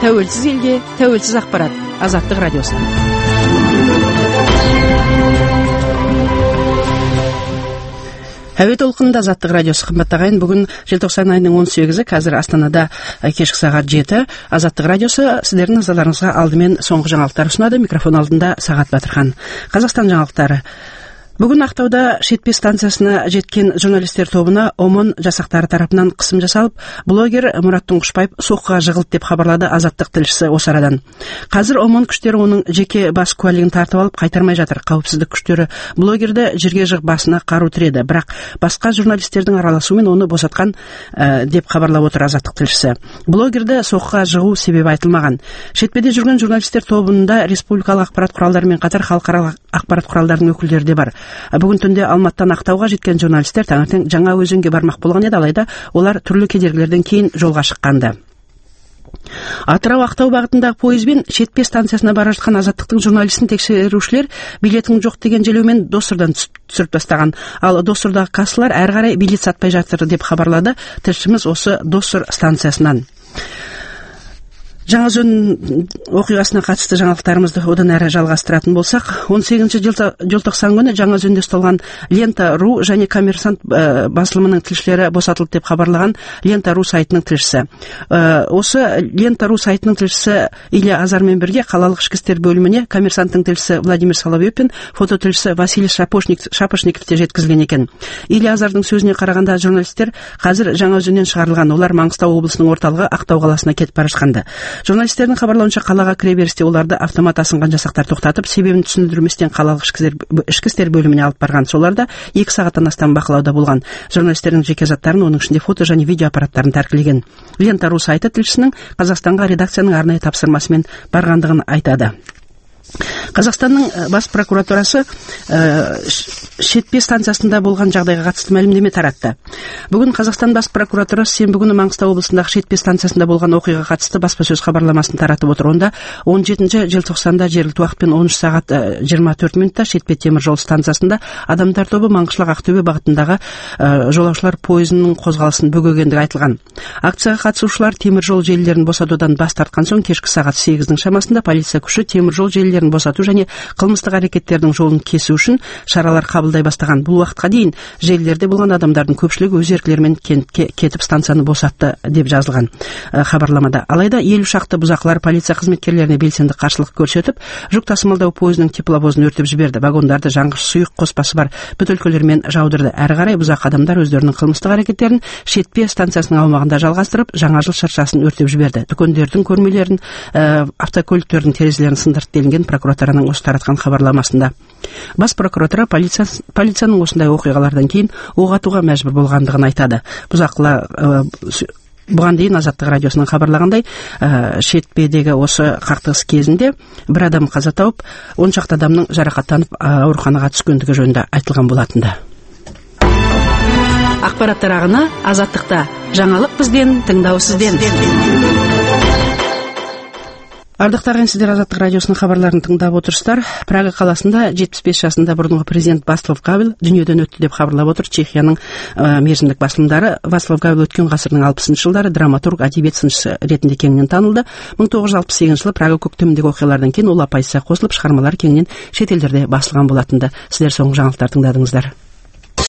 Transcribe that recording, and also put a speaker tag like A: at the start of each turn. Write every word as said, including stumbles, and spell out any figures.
A: тәуелсіз елге тәуелсіз ақпарат. Азаттық радиосы. Әуе толқынында Азаттық радиосы. Қымбатты ағайын, бүгін желтоқсан айының он сегізі, қазір Астанада кешкі сағат жеті. Азаттық радиосы сіздердің назарларыңызға алдымен соңғы жаңалықтар ұсынады. Микрофон алдында Сағат Батырхан. Қазақстан жаңалықтары. Бүгін Ақтауда шетпе станциясына жеткен журналистер тобына ОМОН жасақтары тарапынан қысым жасалып, блогер Мұрат Тұңғышбаев соққыға жығылды деп хабарлады Азаттық тілшісі осы арадан. Қазір ОМОН күштері оның жеке бас куәлігін тартып алып қайтармай жатыр. Қауіпсіздік күштері блогерді жерге жығып басына қару тіреді, бірақ басқа журналистердің араласуымен оны босатқан ә, деп хабарлап отыр Азаттық тілшісі. Блогерді соққыға жығу себебі айтылмаған. Шетпеде жүрген журналистер тобында республикалық ақпарат құралдарымен қатар халықаралық ақпарат құралдарының өкілдері де бар. Бүгін түнде Алматыдан Ақтауға жеткен журналистер таңертең жаңа өзенге бармақ болған еді, алайда олар түрлі кедергілерден кейін жолға шыққанды. Атырау Ақтау бағытындағы пойызбен шетпе станциясына бара жатқан Азаттықтың журналистін тексерушілер билетің жоқ деген желеумен Доссордан түсіріп тастаған. Ал Доссордағы кассалар әрі қарай билет сатпай жатыр деп хабарлады тілшіміз осы Доссор станциясынан. Жаңаөзен оқиғасына қатысты жаңалықтарымызды одан әрі жалғастыратын болсақ, он сегізінші желтоқсан күні Жаңаөзенде ұсталған Лента.ру және Коммерсант басылымының тілшілері босатылды деп хабарлаған Лента.ру сайтының тілшісі. Осы Лента.ру сайтының тілшісі Илья Азармен бірге қалалық ішкі істер бөліміне Коммерсанттың тілшісі Владимир Соловьев пен фото тілшісі Василий Шапошников те жеткізілген екен. Илья Азардың сөзіне қарағанда журналистер қазір Жаңаөзеннен шығарылған. Олар Маңғыстау облысының орталығы Ақтау қаласына кетіп бара жатқанды. Журналистердің хабарлауынша қалаға кіре берісте оларды автомат асынған жасақтар тоқтатып, себебін түсіндірместен қалалық ішкі істер бөліміне алып барған. Соларда екі сағаттан астам бақылауда болған. Журналистердің жеке заттарын, оның ішінде фото және видео аппараттарын тәркілеген. Лента.ру сайты тілшісінің Қазақстанға редакцияның арнайы тапсырмасымен барғандығын айтады. Қазақстанның бас прокуратурасы ә, шетпе станциясында болған жағдайға қатысты мәлімдеме таратты. Бүгін Қазақстан бас прокуратурасы сенбі күні Маңғыстау облысындағы шетпе станциясында болған оқиғаға қатысты баспасөз хабарламасын таратып отыр. Онда он жетінші желтоқсанда жергілікті уақытпен он үш сағат жиырма төрт минутта шетпе темір жол станциясында адамдар тобы Маңғышлақ Ақтөбе бағытындағы ә, жолаушылар пойызының қозғалысын бөгегендігі айтылған. Акцияға қатысушылар темір жол желілерін босатудан бас тартқан соң кешкі сағат сегіздің шамасында полиция күші темір жол желілерін босату және қылмыстық әрекеттердің жолын кесу үшін шаралар қабылдай бастаған. Бұл уақытқа дейін желілерде болған адамдардың көпшілігі өз еркілерімен кетіп станцияны босатты деп жазылған ә, хабарламада. Алайда елу шақты бұзақылар полиция қызметкерлеріне белсенді қарсылық көрсетіп, жүк тасымалдау пойызының тепловозын өртеп жіберді. Вагондарды жанғыш сұйық қоспасы бар бөтелкелермен жаудырды. Әрі қарай бұзақ адамдар өздерінің қылмыстық әрекеттерін шетпе станциясының аумағында жалғастырып, жаңа жыл шыршасын өртеп жіберді. Дүкендердің көрмелерін, ә, автокөліктердің терезелерін сындырды делінген прокуратураның осы таратқан хабарламасында. Бас прокуратура полиция, полицияның осындай оқиғалардан кейін оқ атуға мәжбүр болғандығын айтады. Бұзақылар ә, бұған дейін Азаттық радиосының хабарлағандай, ә, шетпедегі осы қақтығыс кезінде бір адам қаза тауып, он шақты адамның жарақаттанып ауруханаға түскендігі жөнінде айтылған болатынды. Ақпараттар ағыны Азаттықта. Жаңалық бізден, тыңдау сізден. Ардақты ағайын, сіздер Азаттық радиосының хабарларын тыңдап отырсыздар. Прага қаласында жетпіс бес жасында бұрынғы президент Вацлав Гавел дүниеден өтті деп хабарлап отыр Чехияның ә, мерзімдік басылымдары. Вацлав Гавел өткен ғасырдың алпысыншы жылдары драматург, әдебиет сыншысы ретінде кеңінен танылды. мың тоғыз жүз алпыс сегізінші жылы Прага көктеміндегі оқиғалардан кейін ол оппозицияға қосылып, шығармалар кеңінен шетелдерде басылған болатынды. Сіздер соңғы жаңалықтар тыңдадыңыздар.